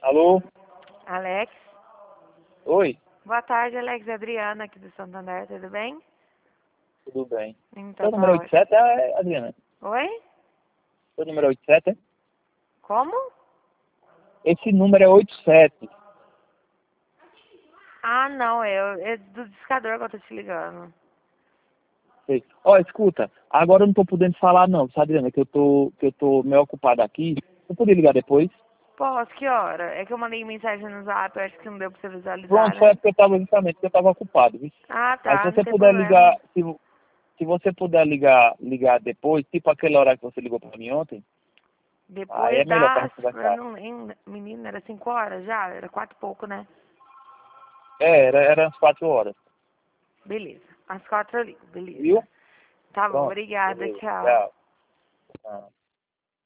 Alô? Alex? Oi? Boa tarde, Alex. Adriana aqui do Santander, tudo bem? Tudo bem. Então Seu tá número ótimo. 87 é, Adriana? Oi? Seu número é 87 é? Como? Esse número é 87. Ah, não, é do discador que eu tô te ligando. Sei. Ó, escuta, agora eu não tô podendo falar não, sabe, Adriana, que eu tô meio ocupado aqui. Eu poderia ligar depois? Posso, que hora? É que eu mandei mensagem no zap, eu acho que não deu pra você visualizar, Pronto, foi né? porque eu tava justamente, porque eu tava ocupado, viu? Ah, Aí se tá, não você tem puder ligar, problema. se você puder ligar depois, tipo aquela hora que você ligou pra mim ontem, aí é Depois melhor pra das... gente Eu conversar. não lembro. Menina, era 5 horas já? Era 4 e pouco, né? Era umas 4 horas, Beleza. Às 4 eu ligo, viu? beleza. Tá bom, Pronto, obrigada, beleza, tchau. tchau. Ah.